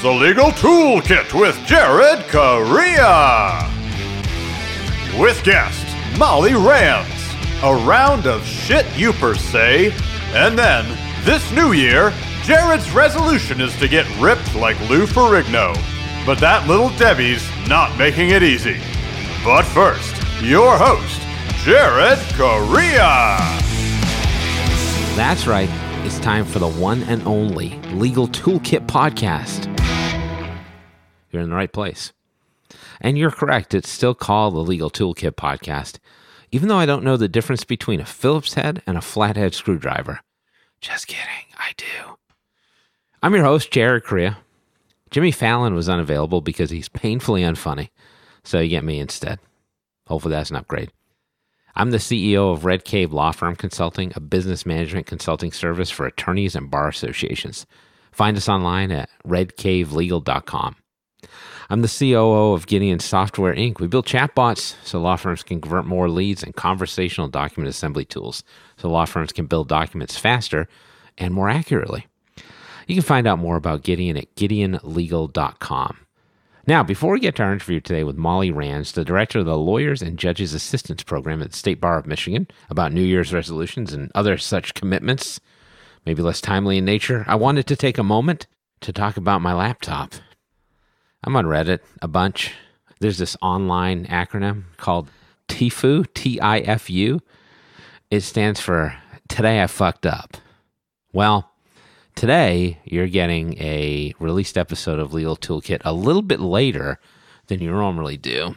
the Legal Toolkit with Jared Correa. With guest Molly Rands, a round of shit you per se, and then, this new year, Jared's resolution is to get ripped like Lou Ferrigno. But that little Debbie's not making it easy. But first, your host, Jared Correa. That's right. It's time for the one and only Legal Toolkit podcast. You're in the right place. And you're correct. It's still called the Legal Toolkit podcast, even though I don't know the difference between a Phillips head and a flathead screwdriver. Just kidding. I do. I'm your host, Jared Correa. Jimmy Fallon was unavailable because he's painfully unfunny, so you get me instead. Hopefully that's an upgrade. I'm the CEO of Red Cave Law Firm Consulting, a business management consulting service for attorneys and bar associations. Find us online at redcavelegal.com. I'm the COO of Gideon Software, Inc. We build chatbots so law firms can convert more leads and conversational document assembly tools so law firms can build documents faster and more accurately. You can find out more about Gideon at gideonlegal.com. Now, before we get to our interview today with Molly Rands, the director of the Lawyers and Judges Assistance Program at the State Bar of Michigan, about New Year's resolutions and other such commitments, maybe less timely in nature, I wanted to take a moment to talk about my laptop. I'm on Reddit a bunch. There's this online acronym called TIFU, T-I-F-U. It stands for Today I Fucked Up. Well, today, you're getting a released episode of Legal Toolkit a little bit later than you normally do.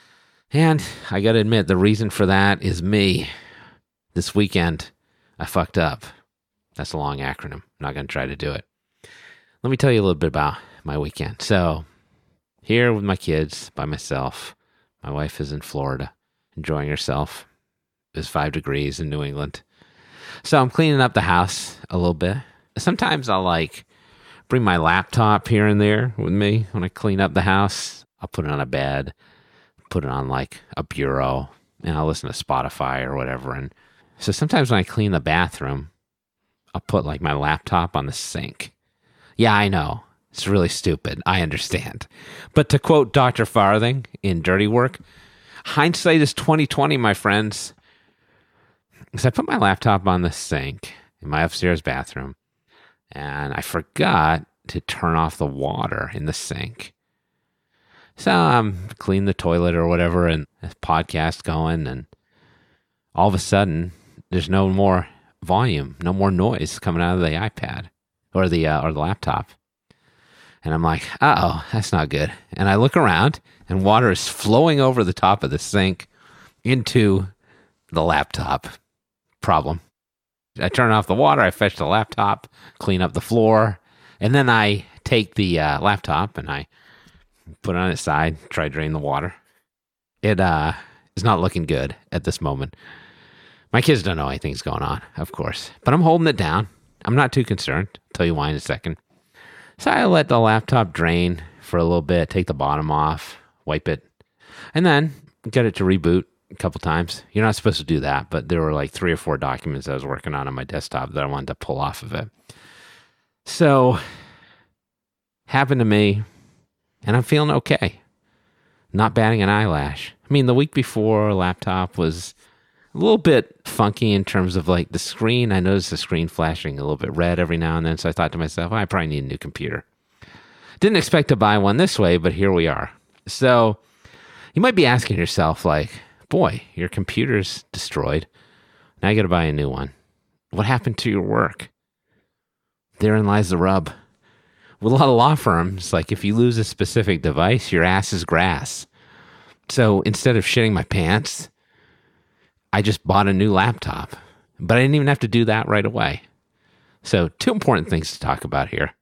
And I got to admit, the reason for that is me. This weekend, I fucked up. That's a long acronym. I'm not going to try to do it. Let me tell you a little bit about my weekend. So, here with my kids, by myself. My wife is in Florida, enjoying herself. It's 5 degrees in New England. So, I'm cleaning up the house a little bit. Sometimes I'll bring my laptop here and there with me when I clean up the house. I'll put it on a bed, put it on a bureau, and I'll listen to Spotify or whatever. And so sometimes when I clean the bathroom, I'll put my laptop on the sink. Yeah, I know. It's really stupid. I understand. But to quote Dr. Farthing in Dirty Work, hindsight is 20/20, my friends. So I put my laptop on the sink in my upstairs bathroom. And I forgot to turn off the water in the sink. So I'm cleaning the toilet or whatever, and this podcast going, and all of a sudden, there's no more volume, no more noise coming out of the iPad or the laptop. And I'm like, uh-oh, that's not good. And I look around, and water is flowing over the top of the sink into the laptop. Problem. I turn off the water, I fetch the laptop, clean up the floor, and then I take the laptop and I put it on its side, try to drain the water. It is not looking good at this moment. My kids don't know anything's going on, of course, but I'm holding it down. I'm not too concerned. I'll tell you why in a second. So I let the laptop drain for a little bit, take the bottom off, wipe it, and then get it to reboot a couple times. You're not supposed to do that, but there were 3 or 4 documents I was working on my desktop that I wanted to pull off of it. So, happened to me, and I'm feeling okay. Not batting an eyelash. I mean, the week before, laptop was a little bit funky in terms of the screen. I noticed the screen flashing a little bit red every now and then, so I thought to myself, I probably need a new computer. Didn't expect to buy one this way, but here we are. So, you might be asking yourself, boy, your computer's destroyed. Now you got to buy a new one. What happened to your work? Therein lies the rub. With a lot of law firms, if you lose a specific device, your ass is grass. So instead of shitting my pants, I just bought a new laptop. But I didn't even have to do that right away. So 2 important things to talk about here.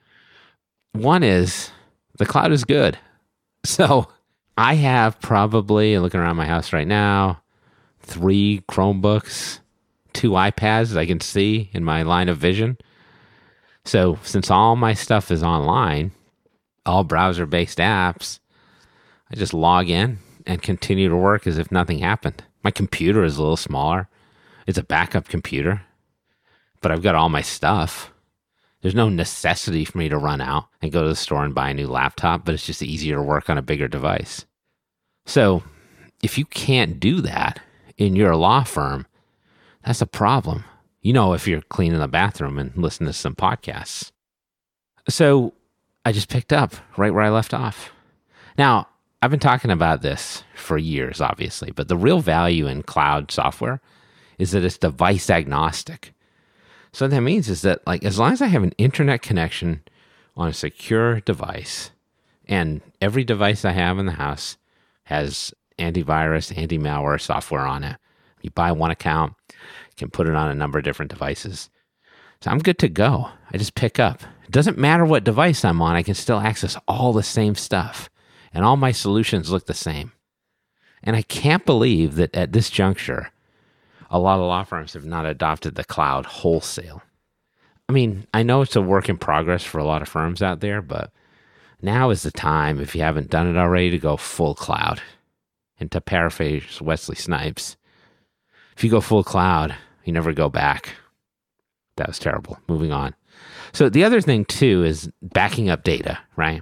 One is the cloud is good. So I have probably, looking around my house right now, 3 Chromebooks, 2 iPads I can see in my line of vision. So since all my stuff is online, all browser-based apps, I just log in and continue to work as if nothing happened. My computer is a little smaller. It's a backup computer, but I've got all my stuff. There's no necessity for me to run out and go to the store and buy a new laptop, but it's just easier to work on a bigger device. So if you can't do that in your law firm, that's a problem. If you're cleaning the bathroom and listening to some podcasts. So I just picked up right where I left off. Now, I've been talking about this for years, obviously, but the real value in cloud software is that it's device agnostic. So what that means is that, as long as I have an internet connection on a secure device, and every device I have in the house has antivirus, anti-malware software on it. You buy one account, you can put it on a number of different devices. So I'm good to go. I just pick up. It doesn't matter what device I'm on, I can still access all the same stuff. And all my solutions look the same. And I can't believe that at this juncture, a lot of law firms have not adopted the cloud wholesale. I mean, I know it's a work in progress for a lot of firms out there, but now is the time, if you haven't done it already, to go full cloud. And to paraphrase Wesley Snipes, if you go full cloud, you never go back. That was terrible. Moving on. So the other thing too is backing up data, right?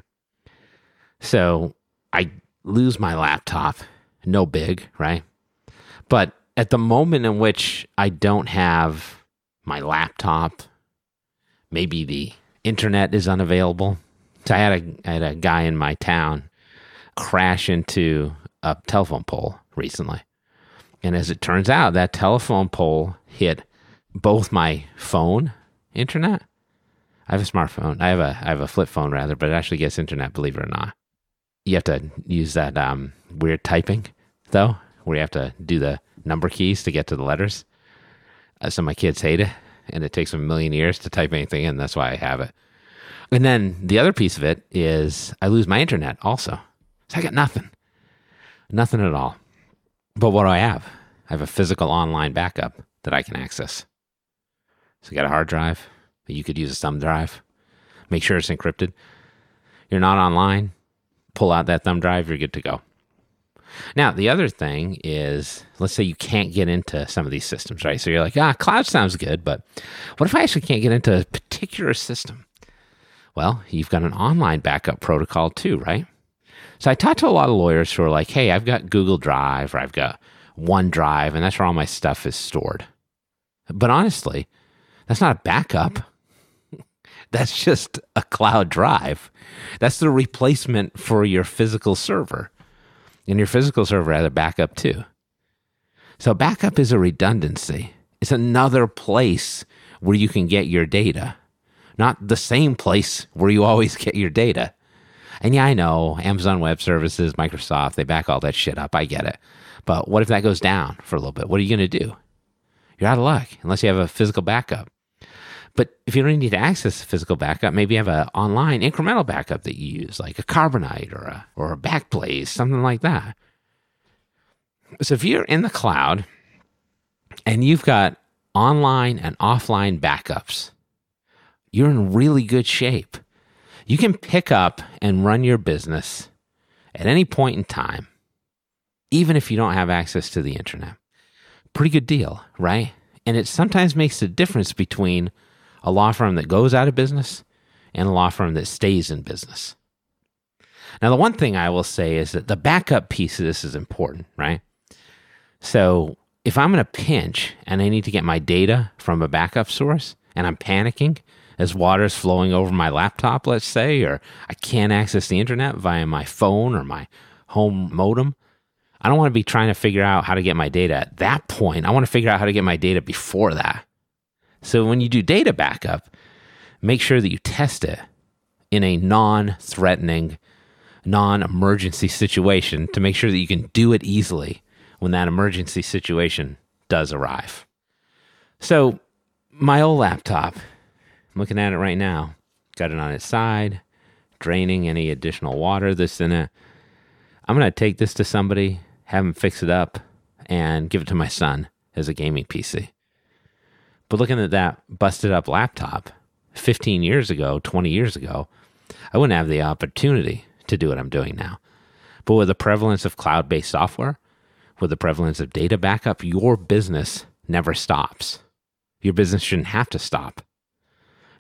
So I lose my laptop, no big, right? But at the moment in which I don't have my laptop, maybe the internet is unavailable. So I had a guy in my town crash into a telephone pole recently. And as it turns out, that telephone pole hit both my phone internet. I have a smartphone. I have a flip phone rather, but it actually gets internet, believe it or not. You have to use that weird typing though, where you have to do the number keys to get to the letters. So my kids hate it, and it takes them a million years to type anything in. That's why I have it. And then the other piece of it is I lose my internet also. So I got nothing at all. But what do I have? I have a physical online backup that I can access. So you got a hard drive. You could use a thumb drive. Make sure it's encrypted. You're not online. Pull out that thumb drive. You're good to go. Now, the other thing is, let's say you can't get into some of these systems, right? So you're like, cloud sounds good, but what if I actually can't get into a particular system? Well, you've got an online backup protocol too, right? So I talked to a lot of lawyers who are like, hey, I've got Google Drive or I've got OneDrive, and that's where all my stuff is stored. But honestly, that's not a backup. That's just a cloud drive. That's the replacement for your physical server. And your physical server has a backup too. So backup is a redundancy. It's another place where you can get your data, not the same place where you always get your data. And yeah, I know Amazon Web Services, Microsoft, they back all that shit up. I get it. But what if that goes down for a little bit? What are you going to do? You're out of luck unless you have a physical backup. But if you don't need to access a physical backup, maybe you have an online incremental backup that you use, like a Carbonite or a Backblaze, something like that. So if you're in the cloud and you've got online and offline backups, you're in really good shape. You can pick up and run your business at any point in time, even if you don't have access to the internet. Pretty good deal, right? And it sometimes makes a difference between a law firm that goes out of business and a law firm that stays in business. Now, the one thing I will say is that the backup piece of this is important, right? So if I'm in a pinch and I need to get my data from a backup source and I'm panicking as water's flowing over my laptop, let's say, or I can't access the internet via my phone or my home modem, I don't want to be trying to figure out how to get my data at that point. I want to figure out how to get my data before that. So when you do data backup, make sure that you test it in a non-threatening, non-emergency situation to make sure that you can do it easily when that emergency situation does arrive. So my old laptop, I'm looking at it right now, got it on its side, draining any additional water that's in it. I'm going to take this to somebody, have them fix it up, and give it to my son as a gaming PC. But looking at that busted up laptop 15 years ago, 20 years ago, I wouldn't have the opportunity to do what I'm doing now. But with the prevalence of cloud-based software, with the prevalence of data backup, your business never stops. Your business shouldn't have to stop.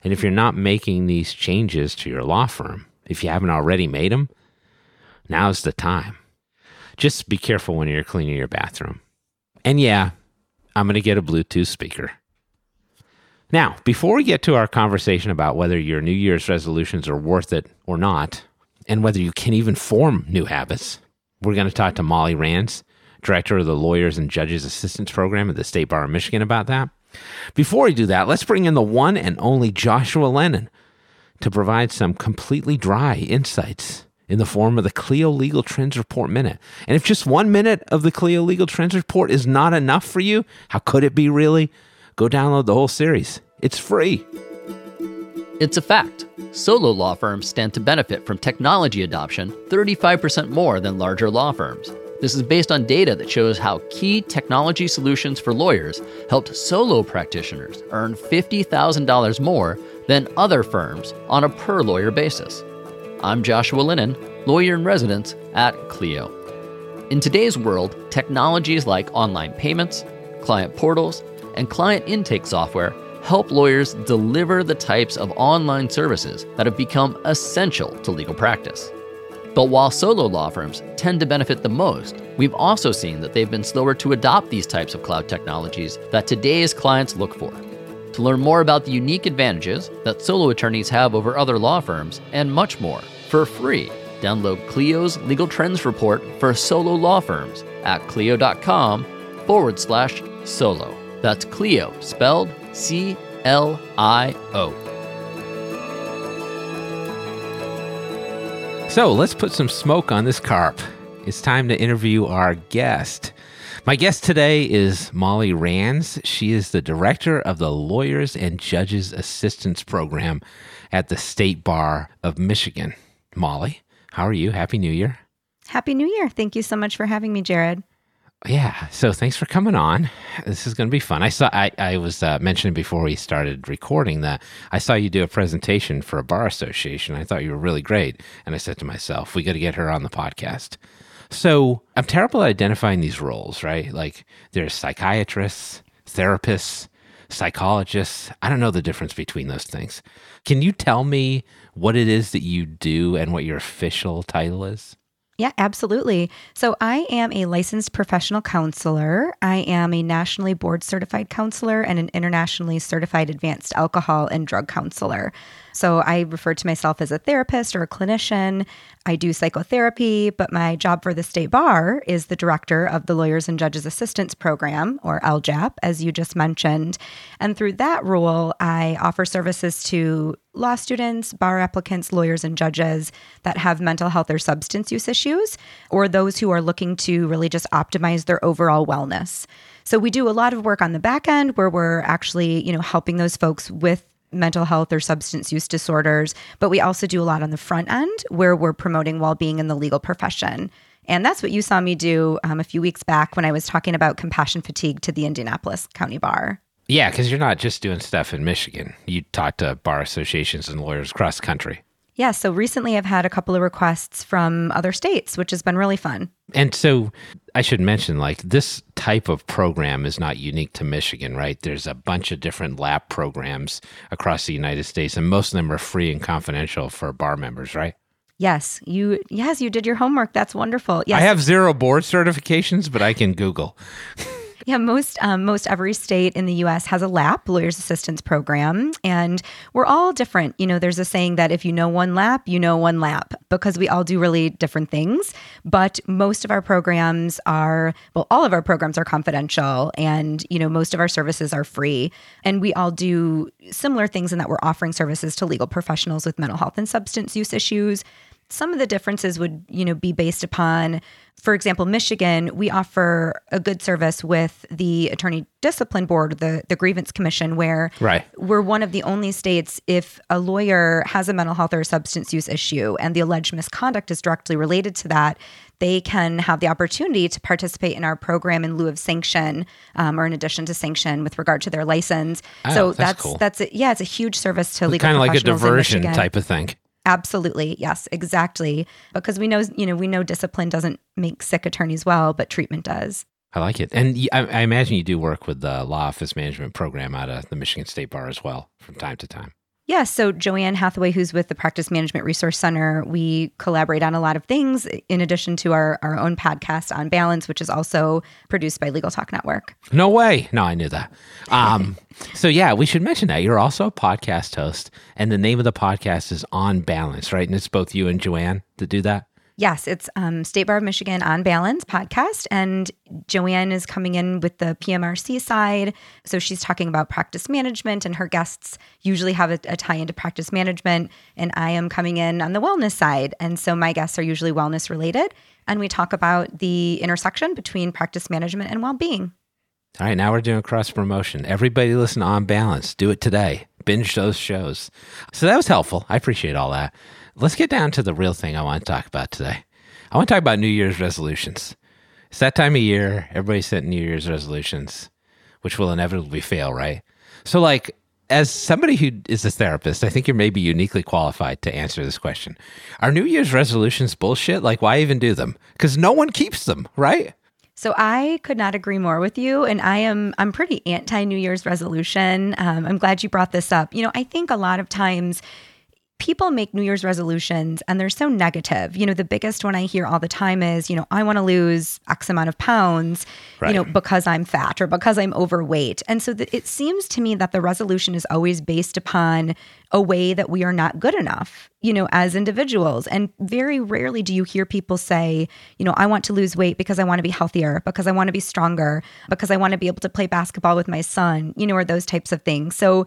And if you're not making these changes to your law firm, if you haven't already made them, now's the time. Just be careful when you're cleaning your bathroom. And yeah, I'm going to get a Bluetooth speaker. Now, before we get to our conversation about whether your New Year's resolutions are worth it or not, and whether you can even form new habits, we're going to talk to Molly Rands, Director of the Lawyers and Judges Assistance Program at the State Bar of Michigan, about that. Before we do that, let's bring in the one and only Joshua Lennon to provide some completely dry insights in the form of the Clio Legal Trends Report Minute. And if just 1 minute of the Clio Legal Trends Report is not enough for you, how could it be really? Go download the whole series. It's free. It's a fact. Solo law firms stand to benefit from technology adoption 35% more than larger law firms. This is based on data that shows how key technology solutions for lawyers helped solo practitioners earn $50,000 more than other firms on a per-lawyer basis. I'm Joshua Lennon, lawyer in residence at Clio. In today's world, technologies like online payments, client portals, and client intake software help lawyers deliver the types of online services that have become essential to legal practice. But while solo law firms tend to benefit the most, we've also seen that they've been slower to adopt these types of cloud technologies that today's clients look for. To learn more about the unique advantages that solo attorneys have over other law firms and much more, for free, download Clio's Legal Trends Report for solo law firms at clio.com/solo. That's Clio, spelled CLIO. So let's put some smoke on this carp. It's time to interview our guest. My guest today is Molly Rands. She is the director of the Lawyers and Judges Assistance Program at the State Bar of Michigan. Molly, how are you? Happy New Year. Happy New Year. Thank you so much for having me, Jared. Yeah, so thanks for coming on. This is going to be fun. I was mentioning before we started recording that I saw you do a presentation for a bar association. I thought you were really great. And I said to myself, we got to get her on the podcast. So I'm terrible at identifying these roles, right? Like there's psychiatrists, therapists, psychologists. I don't know the difference between those things. Can you tell me what it is that you do and what your official title is? Yeah, absolutely. So I am a licensed professional counselor. I am a nationally board certified counselor and an internationally certified advanced alcohol and drug counselor. So I refer to myself as a therapist or a clinician. I do psychotherapy, but my job for the State Bar is the director of the Lawyers and Judges Assistance Program, or LJAP, as you just mentioned. And through that role, I offer services to law students, bar applicants, lawyers, and judges that have mental health or substance use issues, or those who are looking to really just optimize their overall wellness. So we do a lot of work on the back end where we're actually, helping those folks with mental health or substance use disorders, but we also do a lot on the front end where we're promoting well-being in the legal profession. And that's what you saw me do a few weeks back when I was talking about compassion fatigue to the Indianapolis County Bar. Yeah, because you're not just doing stuff in Michigan. You talk to bar associations and lawyers across the country. Yeah, so recently I've had a couple of requests from other states, which has been really fun. And so I should mention, this type of program is not unique to Michigan, right? There's a bunch of different LAP programs across the United States, and most of them are free and confidential for bar members, right? Yes, you did your homework. That's wonderful. Yes. I have 0 board certifications, but I can Google. Yeah, most every state in the U.S. has a LAP, Lawyers Assistance Program, and we're all different. There's a saying that if you know one LAP, you know one LAP, because we all do really different things. But most of our programs all of our programs are confidential, and most of our services are free. And we all do similar things in that we're offering services to legal professionals with mental health and substance use issues. Some of the differences would, be based upon, for example, Michigan, we offer a good service with the Attorney Discipline Board, the Grievance Commission, where we're one of the only states, if a lawyer has a mental health or substance use issue and the alleged misconduct is directly related to that, they can have the opportunity to participate in our program in lieu of sanction, or in addition to sanction with regard to their license. Oh, so that's cool. It's a huge service to legal kind of like a professionals in diversion Michigan. type of thing. Absolutely. Yes, exactly. Because we know discipline doesn't make sick attorneys well, but treatment does. I like it. And I imagine you do work with the Law Office Management Program out of the Michigan State Bar as well from time to time. Yeah, so Joanne Hathaway, who's with the Practice Management Resource Center, we collaborate on a lot of things in addition to our own podcast On Balance, which is also produced by Legal Talk Network. No way. No, I knew that. So yeah, we should mention that. You're also a podcast host, and the name of the podcast is On Balance, right? And it's both you and Joanne that do that? Yes, it's State Bar of Michigan On Balance podcast, and Joanne is coming in with the PMRC side. So she's talking about practice management, and her guests usually have a tie into practice management, and I am coming in on the wellness side. And so my guests are usually wellness related, and we talk about the intersection between practice management and well-being. All right, now we're doing cross promotion. Everybody listen to On Balance. Do it today. Binge those shows. So that was helpful. I appreciate all that. Let's get down to the real thing I want to talk about today. I want to talk about New Year's resolutions. It's that time of year. Everybody's setting New Year's resolutions, which will inevitably fail, right? So like, as somebody who is a therapist, I think you're maybe uniquely qualified to answer this question. Are New Year's resolutions bullshit? Like, why even do them? Because no one keeps them, right? So I could not agree more with you. And I'm pretty anti New Year's resolution. I'm glad you brought this up. I think a lot of times people make New Year's resolutions and they're so negative. The biggest one I hear all the time is, I want to lose X amount of pounds, right, because I'm fat or because I'm overweight. And so it seems to me that the resolution is always based upon a way that we are not good enough, as individuals. And very rarely do you hear people say, I want to lose weight because I want to be healthier, because I want to be stronger, because I want to be able to play basketball with my son, or those types of things. So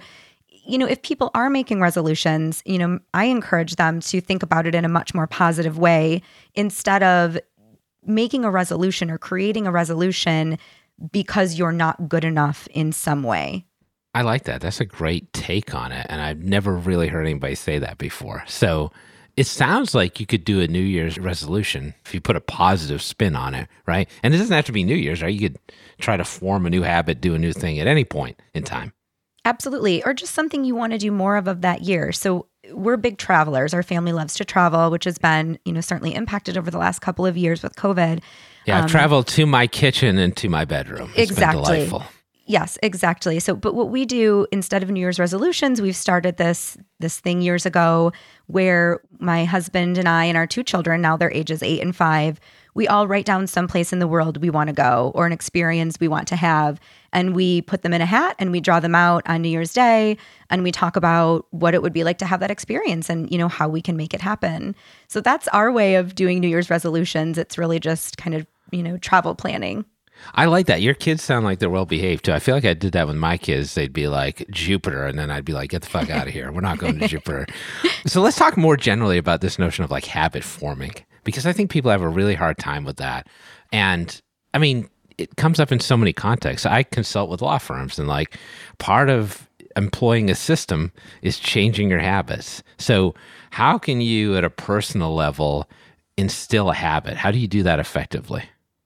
if people are making resolutions, I encourage them to think about it in a much more positive way instead of making a resolution or creating a resolution because you're not good enough in some way. I like that. That's a great take on it. And I've never really heard anybody say that before. So it sounds like you could do a New Year's resolution if you put a positive spin on it, right? And it doesn't have to be New Year's, right? You could try to form a new habit, do a new thing at any point in time. Absolutely. Or just something you want to do more of that year. So we're big travelers. Our family loves to travel, which has been, certainly impacted over the last couple of years with COVID. Yeah, I've traveled to my kitchen and to my bedroom. It's exactly. been delightful. Yes, exactly. So, but what we do instead of New Year's resolutions, we've started this thing years ago where my husband and I and our two children, now their ages 8 and 5, we all write down someplace in the world we want to go or an experience we want to have. And we put them in a hat and we draw them out on New Year's Day. And we talk about what it would be like to have that experience and, how we can make it happen. So that's our way of doing New Year's resolutions. It's really just kind of, travel planning. I like that. Your kids sound like they're well behaved too. I feel like I did that with my kids. They'd be like Jupiter, and then I'd be like, get the fuck out of here. We're not going to Jupiter. So let's talk more generally about this notion of like habit forming, because I think people have a really hard time with that. And I mean, it comes up in so many contexts. I consult with law firms, and like part of employing a system is changing your habits. So how can you at a personal level instill a habit? How do you do that effectively?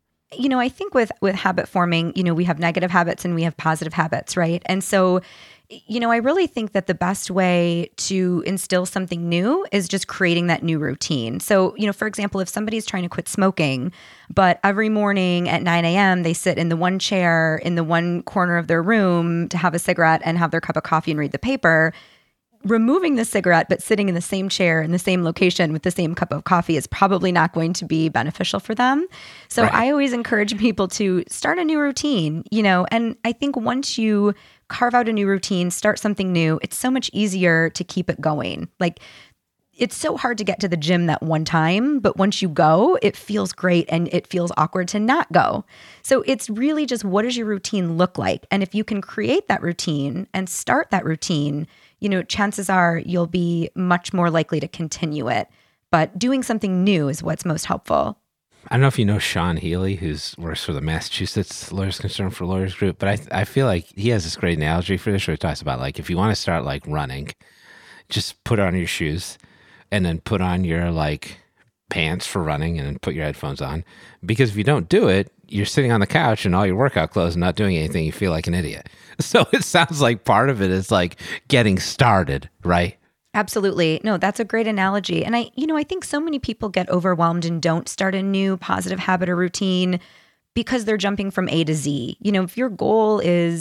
I think with habit forming, we have negative habits and we have positive habits, right? And so, I really think that the best way to instill something new is just creating that new routine. So, for example, if somebody's trying to quit smoking, but every morning at 9 a.m., they sit in the one chair in the one corner of their room to have a cigarette and have their cup of coffee and read the paper, removing the cigarette but sitting in the same chair in the same location with the same cup of coffee is probably not going to be beneficial for them. So right. I always encourage people to start a new routine, and I think once you carve out a new routine, start something new, it's so much easier to keep it going. Like, it's so hard to get to the gym that one time, but once you go, it feels great and it feels awkward to not go. So it's really just, what does your routine look like? And if you can create that routine and start that routine, chances are you'll be much more likely to continue it. But doing something new is what's most helpful. I don't know if you know Sean Healy, who works for the Massachusetts Lawyers Concerned for Lawyers group, but I feel like he has this great analogy for this where he talks about, like, if you want to start like running, just put on your shoes and then put on your like pants for running and then put your headphones on. Because if you don't do it, you're sitting on the couch in all your workout clothes and not doing anything. You feel like an idiot. So it sounds like part of it is like getting started, right? Absolutely. No, that's a great analogy. And I think so many people get overwhelmed and don't start a new positive habit or routine because they're jumping from A to Z. If your goal is,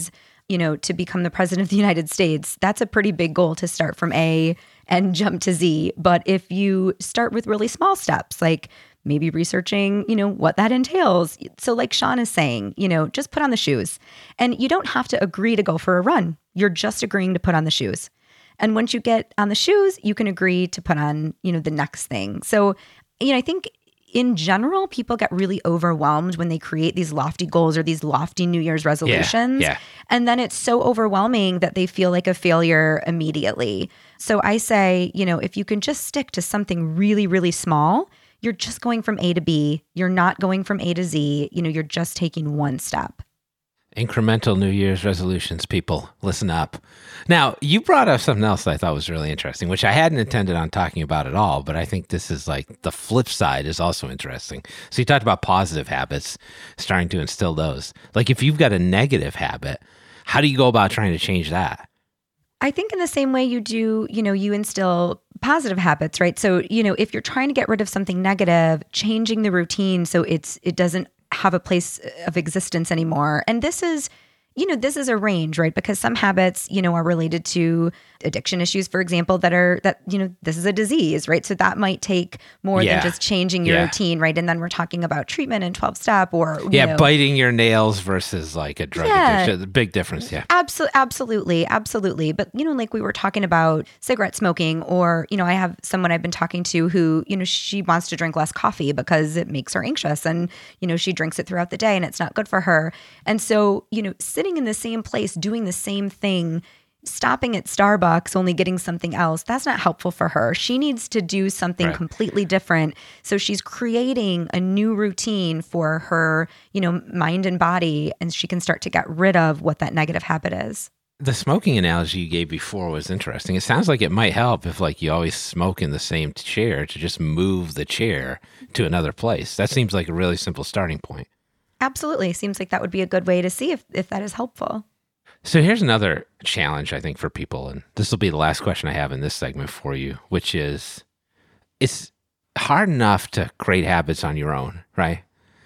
to become the president of the United States, that's a pretty big goal to start from A and jump to Z. But if you start with really small steps, like maybe researching, what that entails. So like Sean is saying, just put on the shoes. And you don't have to agree to go for a run. You're just agreeing to put on the shoes. And once you get on the shoes, you can agree to put on, the next thing. So, I think in general, people get really overwhelmed when they create these lofty goals or these lofty New Year's resolutions. Yeah. And then it's so overwhelming that they feel like a failure immediately. So I say, if you can just stick to something really, really small, you're just going from A to B. You're not going from A to Z. You're just taking one step. Incremental New Year's resolutions, people, listen up. Now, you brought up something else that I thought was really interesting, which I hadn't intended on talking about at all, but I think this is like the flip side is also interesting. So you talked about positive habits, starting to instill those. Like if you've got a negative habit, how do you go about trying to change that? I think in the same way you do, you instill positive habits, right? So, if you're trying to get rid of something negative, changing the routine so it doesn't have a place of existence anymore. And this is a range, right? Because some habits, are related to addiction issues, for example, that this is a disease, right? So that might take more than just changing your routine, right? And then we're talking about treatment and 12-step or, biting your nails versus like a drug addiction. Big difference, yeah. Absolutely. But, like we were talking about cigarette smoking or, I have someone I've been talking to who, she wants to drink less coffee because it makes her anxious and, she drinks it throughout the day and it's not good for her. And so, sitting in the same place, doing the same thing, stopping at Starbucks, only getting something else, that's not helpful for her. She needs to do something completely different. So she's creating a new routine for her, mind and body, and she can start to get rid of what that negative habit is. The smoking analogy you gave before was interesting. It sounds like it might help if like you always smoke in the same chair to just move the chair to another place. That seems like a really simple starting point. Absolutely. Seems like that would be a good way to see if that is helpful. So here's another challenge, I think, for people, and this will be the last question I have in this segment for you, which is, it's hard enough to create habits on your own, right?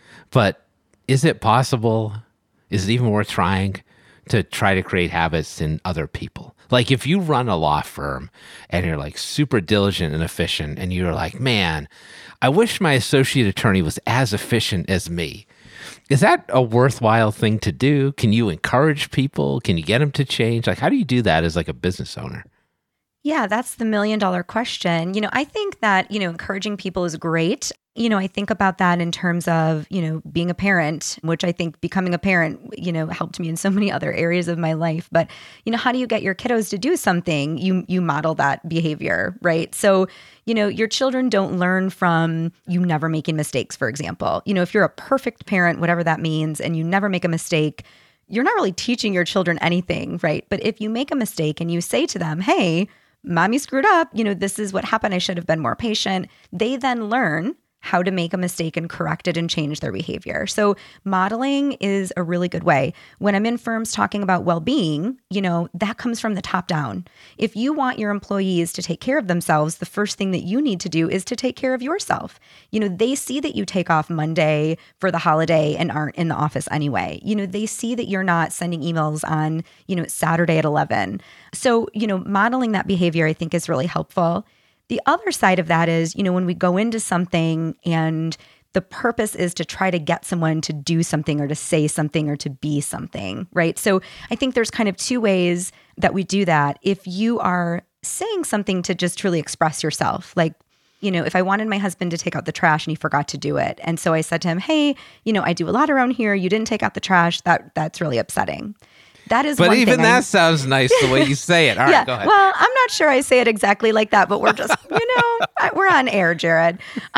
But is it possible, is it even worth trying to try to create habits in other people? Like if you run a law firm and you're like super diligent and efficient, and you're like, man, I wish my associate attorney was as efficient as me. Is that a worthwhile thing to do? Can you encourage people? Can you get them to change? Like, how do you do that as like a business owner? Yeah, that's the $1 million question. I think that, encouraging people is great. I think about that in terms of, being a parent, which I think becoming a parent, helped me in so many other areas of my life. But, how do you get your kiddos to do something? You model that behavior, right? So, your children don't learn from you never making mistakes, for example. If you're a perfect parent, whatever that means, and you never make a mistake, you're not really teaching your children anything, right? But if you make a mistake and you say to them, hey, mommy screwed up, this is what happened, I should have been more patient, they then learn how to make a mistake and correct it and change their behavior. So modeling is a really good way. When I'm in firms talking about well-being, that comes from the top down. If you want your employees to take care of themselves, the first thing that you need to do is to take care of yourself. They see that you take off Monday for the holiday and aren't in the office anyway. They see that you're not sending emails on, Saturday at 11. So, modeling that behavior I think is really helpful. The other side of that is, when we go into something and the purpose is to try to get someone to do something or to say something or to be something, right? So I think there's kind of two ways that we do that. If you are saying something to just truly express yourself, like, if I wanted my husband to take out the trash and he forgot to do it. And so I said to him, hey, I do a lot around here. You didn't take out the trash. That's really upsetting. That is, but even that sounds nice the way you say it. All right, go ahead. Well, I'm not sure I say it exactly like that, but we're just, we're on air, Jared.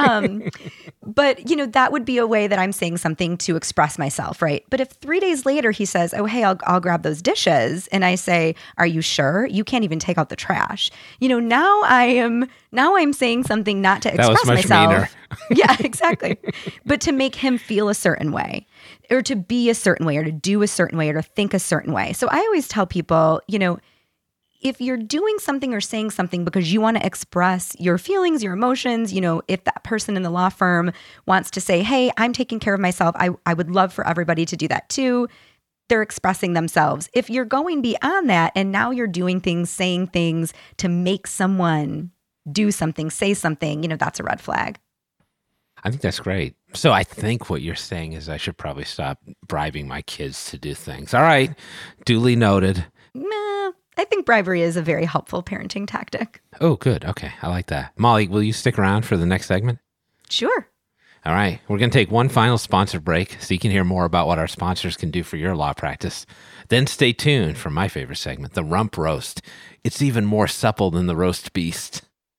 But, that would be a way that I'm saying something to express myself, right? But if 3 days later he says, oh, hey, I'll grab those dishes. And I say, are you sure? You can't even take out the trash. Now I'm saying something not to express myself. Meaner. Yeah, exactly. But to make him feel a certain way, or to be a certain way, or to do a certain way, or to think a certain way. So I always tell people, if you're doing something or saying something because you want to express your feelings, your emotions, if that person in the law firm wants to say, hey, I'm taking care of myself, I would love for everybody to do that too. they're expressing themselves. If you're going beyond that and now you're doing things, saying things to make someone do something, say something, that's a red flag. I think that's great. So I think what you're saying is I should probably stop bribing my kids to do things. All right. Duly noted. I think bribery is a very helpful parenting tactic. Oh, good. Okay. I like that. Molly, will you stick around for the next segment? Sure. All right. We're going to take one final sponsor break so you can hear more about what our sponsors can do for your law practice. Then stay tuned for my favorite segment, the Rump Roast. It's even more supple than the roast beast.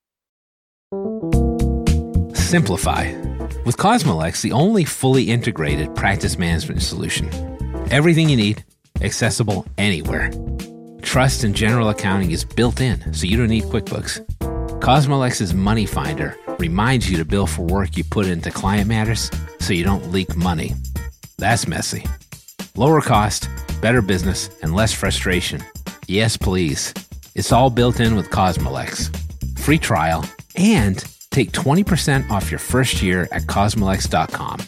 Simplify. With Cosmolex, the only fully integrated practice management solution. Everything you need, accessible anywhere. Trust and general accounting is built in, so you don't need QuickBooks. Cosmolex's Money Finder reminds you to bill for work you put into Client Matters so you don't leak money. That's messy. Lower cost, better business, and less frustration. Yes, please. It's all built in with Cosmolex. Free trial and take 20% off your first year at cosmolex.com.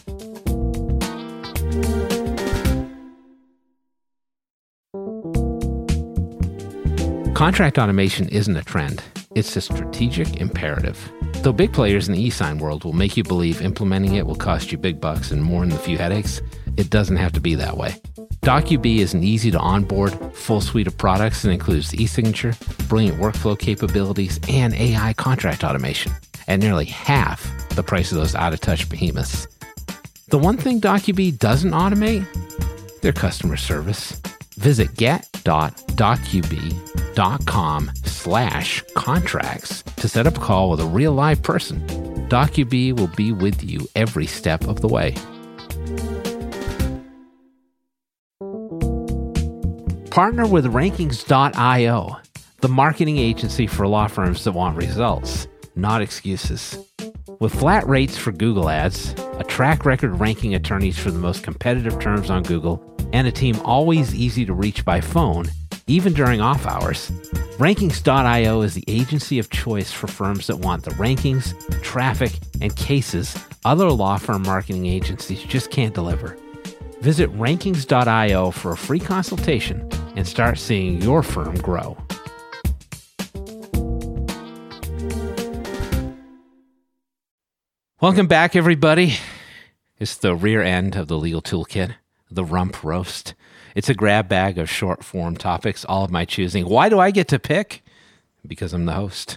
Contract automation isn't a trend. It's a strategic imperative. Though big players in the e-sign world will make you believe implementing it will cost you big bucks and more than a few headaches, it doesn't have to be that way. DocuBee is an easy-to-onboard, full suite of products that includes e-signature, brilliant workflow capabilities, and AI contract automation, at nearly half the price of those out-of-touch behemoths. The one thing DocuBee doesn't automate? Their customer service. Visit get.docubee.com/contracts to set up a call with a real live person. DocuBee will be with you every step of the way. Partner with Rankings.io, the marketing agency for law firms that want results, not excuses. With flat rates for Google ads, a track record ranking attorneys for the most competitive terms on Google, and a team always easy to reach by phone, even during off hours, Rankings.io is the agency of choice for firms that want the rankings, traffic, and cases other law firm marketing agencies just can't deliver. Visit Rankings.io for a free consultation and start seeing your firm grow. Welcome back, everybody. It's the rear end of the legal toolkit, the Rump Roast. It's a grab bag of short-form topics, all of my choosing. Why do I get to pick? Because I'm the host.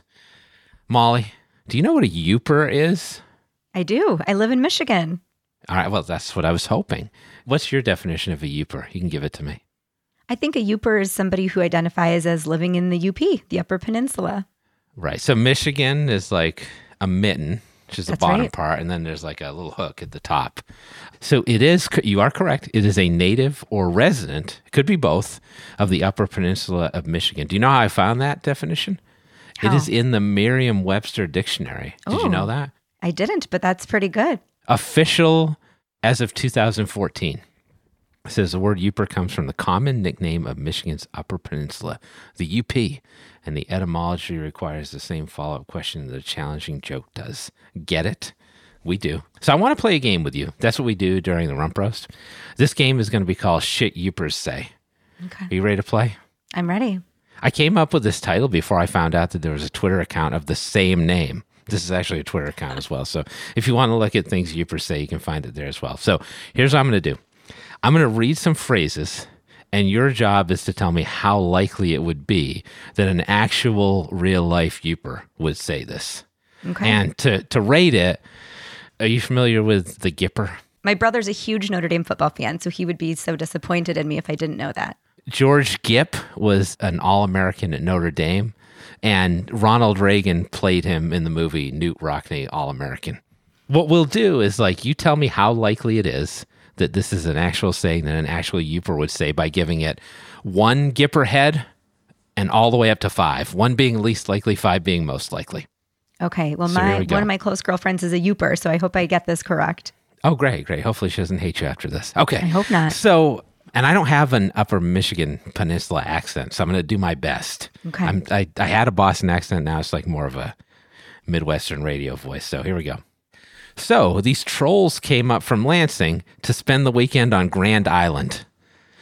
Molly, do you know what a Youper is? I do. I live in Michigan. All right, well, that's what I was hoping. What's your definition of a Youper? You can give it to me. I think a Youper is somebody who identifies as living in the UP, the Upper Peninsula. Right. So Michigan is like a mitten, which is the That's bottom right. part, and then there's like a little hook at the top. So it is, you are correct, it is a native or resident, it could be both, of the Upper Peninsula of Michigan. Do you know how I found that definition? It How? is in the Merriam-Webster dictionary. Did you know that? I didn't, but that's pretty good. Official as of 2014. It says the word Youper comes from the common nickname of Michigan's Upper Peninsula, the UP, and the etymology requires the same follow-up question that a challenging joke does. Get it? We do. So I want to play a game with you. That's what we do during the Rump Roast. This game is going to be called Shit Youpers Say. Okay. Are you ready to play? I'm ready. I came up with this title before I found out that there was a Twitter account of the same name. This is actually a Twitter account as well. So if you want to look at things Youpers say, you can find it there as well. So here's what I'm going to do. I'm going to read some phrases, and your job is to tell me how likely it would be that an actual real-life Youper would say this. Okay. And to rate it, are you familiar with the Gipper? My brother's a huge Notre Dame football fan, so he would be so disappointed in me if I didn't know that. George Gipp was an All-American at Notre Dame, and Ronald Reagan played him in the movie Newt Rockne, All-American. What we'll do is, you tell me how likely it is that this is an actual saying that an actual Youper would say by giving it 1 Gipper head and all the way up to 5. 1 being least likely, 5 being most likely. Okay. Well, So here we go. one of my close girlfriends is a Youper, so I hope I get this correct. Oh, great. Hopefully she doesn't hate you after this. Okay. I hope not. So, and I don't have an Upper Michigan Peninsula accent, so I'm going to do my best. Okay. I had a Boston accent. Now it's like more of a Midwestern radio voice. So here we go. So these trolls came up from Lansing to spend the weekend on Grand Island.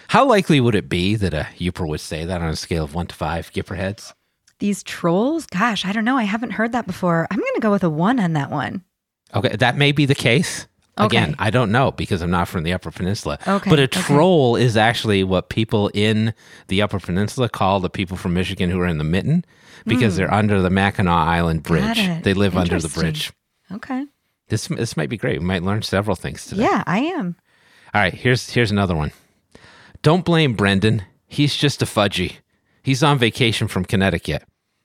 How likely would it be that a Yooper would say that on a scale of 1 to 5 Gipper heads? These trolls? Gosh, I don't know. I haven't heard that before. I'm going to go with a 1 on that one. Okay, that may be the case. Again, Okay. I don't know because I'm not from the Upper Peninsula. Okay, But a okay. troll is actually what people in the Upper Peninsula call the people from Michigan who are in the Mitten because they're under the Mackinac Island Bridge. it. They live under the Interesting. bridge. Okay. This might be great. We might learn several things today. Yeah, I am. All right, here's another one. Don't blame Brendan. He's just a fudgy. He's on vacation from Connecticut.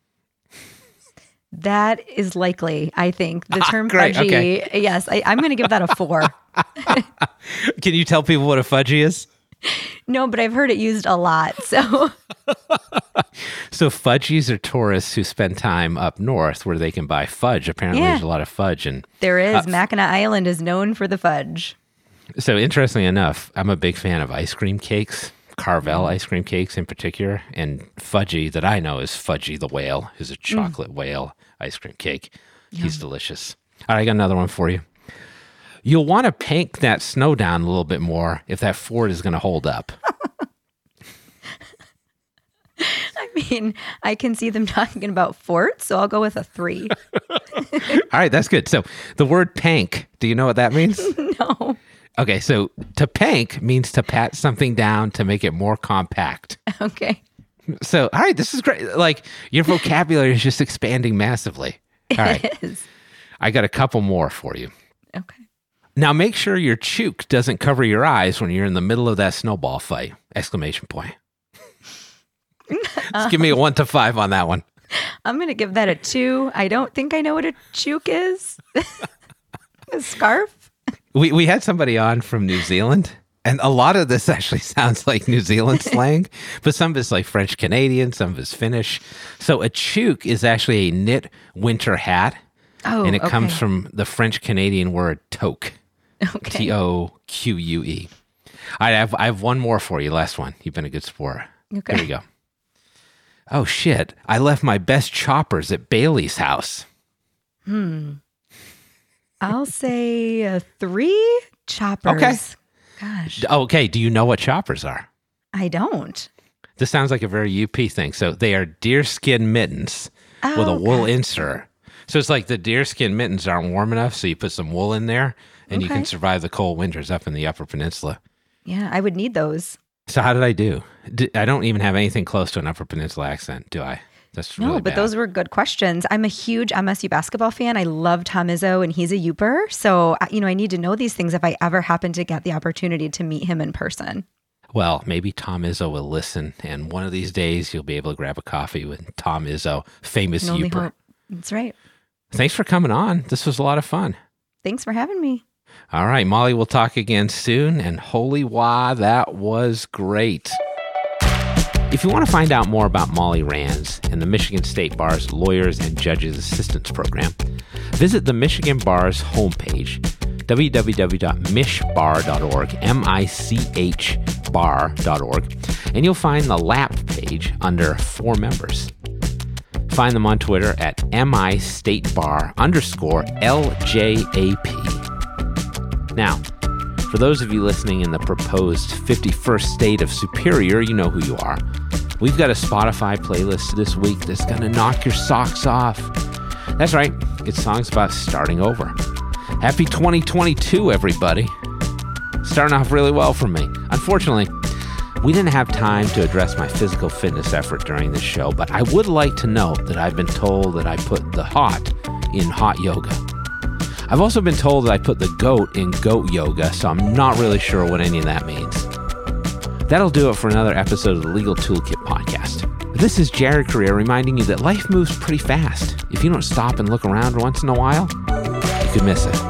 That is likely, I think. The term great, fudgy, okay. yes, I'm going to give that a 4. Can you tell people what a fudgy is? No, but I've heard it used a lot. So, So fudgies are tourists who spend time up north where they can buy fudge. Apparently Yeah. there's a lot of fudge. And there is. Mackinac Island is known for the fudge. so interestingly enough, I'm a big fan of ice cream cakes, Carvel ice cream cakes in particular. And fudgy that I know is Fudgy the Whale, who's a chocolate whale ice cream cake. He's delicious. All right, I got another one for you. You'll want to pank that snow down a little bit more if that fort is going to hold up. I mean, I can see them talking about forts, so I'll go with a 3. All right, that's good. So the word pank, do you know what that means? No. Okay, so to pank means to pat something down to make it more compact. Okay. So, all right, this is great. Like, your vocabulary is just expanding massively. All right, It is. I got a couple more for you. Okay. Now, make sure your chook doesn't cover your eyes when you're in the middle of that snowball fight! Exclamation point. Just give me a 1 to 5 on that one. I'm going to give that a 2. I don't think I know what a chook is. A scarf? We had somebody on from New Zealand, and a lot of this actually sounds like New Zealand slang, but some of it's like French Canadian, some of it's Finnish. So a chook is actually a knit winter hat, Oh, and it comes okay. from the French Canadian word toque, Okay. Toque. All right, I have one more for you. Last one. You've been a good sport. Okay. Here we go. Oh shit! I left my best choppers at Bailey's house. I'll say a 3. Choppers. Okay. Gosh, Okay, do you know what choppers are? I don't. This sounds like a very UP thing. So they are deerskin mittens with a Oh, wool okay. insert. So it's like the deerskin mittens aren't warm enough, so you put some wool in there, and you can Okay. survive the cold winters up in the Upper Peninsula. Yeah, I would need those. So how did I do? I don't even have anything close to an Upper Peninsula accent, do I? That's No, really but bad. those were good questions. I'm a huge MSU basketball fan. I love Tom Izzo, and he's a Yooper. So, I need to know these things if I ever happen to get the opportunity to meet him in person. Well, maybe Tom Izzo will listen, and one of these days you'll be able to grab a coffee with Tom Izzo, famous Can only Yooper. hope. That's right. Thanks for coming on. This was a lot of fun. Thanks for having me. All right, Molly, we'll talk again soon. And holy wah, that was great. If you want to find out more about Molly Rands and the Michigan State Bar's Lawyers and Judges Assistance Program, visit the Michigan Bar's homepage, www.michbar.org, michbar.org, and you'll find the LAP page under For Members. Find them on Twitter at mistatebar_LJAP. Now, for those of you listening in the proposed 51st state of Superior, you know who you are. We've got a Spotify playlist this week that's going to knock your socks off. That's right, it's songs about starting over. Happy 2022, everybody. Starting off really well for me. Unfortunately, we didn't have time to address my physical fitness effort during this show, but I would like to note that I've been told that I put the hot in hot yoga. I've also been told that I put the goat in goat yoga, so I'm not really sure what any of that means. That'll do it for another episode of the Legal Toolkit podcast. This is Jared Correa reminding you that life moves pretty fast. If you don't stop and look around once in a while, you could miss it.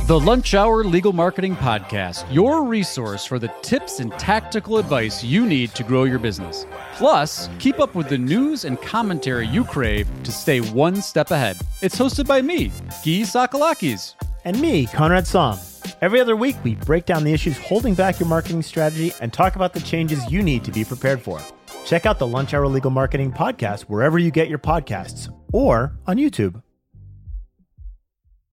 The Lunch Hour Legal Marketing Podcast, your resource for the tips and tactical advice you need to grow your business. Plus, keep up with the news and commentary you crave to stay one step ahead. It's hosted by me, Guy Sakalakis. And me, Conrad Som. Every other week, we break down the issues holding back your marketing strategy and talk about the changes you need to be prepared for. Check out the Lunch Hour Legal Marketing Podcast wherever you get your podcasts or on YouTube.